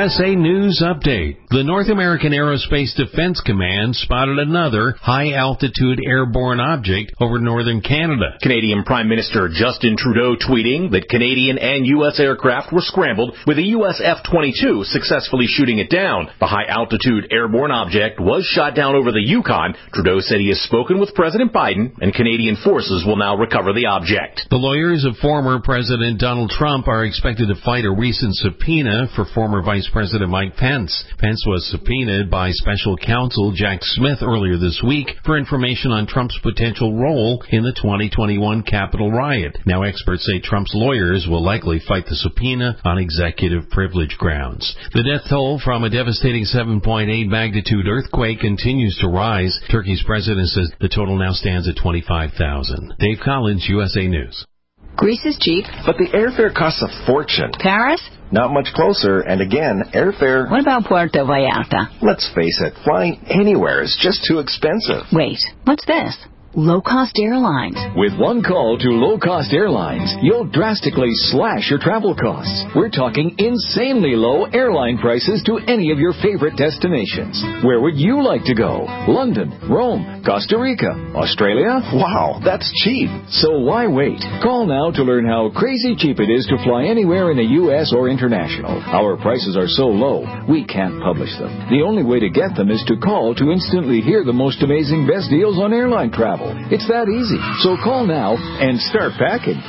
USA News Update. The North American Aerospace Defense Command spotted another high-altitude airborne object over northern Canada. Canadian Prime Minister Justin Trudeau tweeting that Canadian and U.S. aircraft were scrambled with a U.S. F-22 successfully shooting it down. The high-altitude airborne object was shot down over the Yukon. Trudeau said he has spoken with President Biden, and Canadian forces will now recover the object. The lawyers of former President Donald Trump are expected to fight a recent subpoena for former Vice President Mike Pence. Pence was subpoenaed by special counsel Jack Smith earlier this week for information on Trump's potential role in the 2021 Capitol riot. Now experts say Trump's lawyers will likely fight the subpoena on executive privilege grounds. The death toll from a devastating 7.8 magnitude earthquake continues to rise. Turkey's president says the total now stands at 25,000. Dave Collins, USA News. Greece is cheap. But the airfare costs a fortune. Paris? Not much closer, and again, airfare... What about Puerto Vallarta? Let's face it, flying anywhere is just too expensive. Wait, what's this? Low-cost airlines. With one call to low-cost airlines, you'll drastically slash your travel costs. We're talking insanely low airline prices to any of your favorite destinations. Where would you like to go? London, Rome, Costa Rica, Australia? Wow, that's cheap. So why wait? Call now to learn how crazy cheap it is to fly anywhere in the U.S. or international. Our prices are so low, we can't publish them. The only way to get them is to call to instantly hear the most amazing best deals on airline travel. It's that easy. So call now and start packing.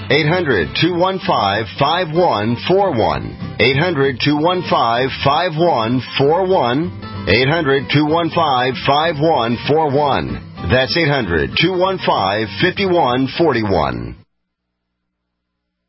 800-215-5141. 800-215-5141. 800-215-5141. That's 800-215-5141.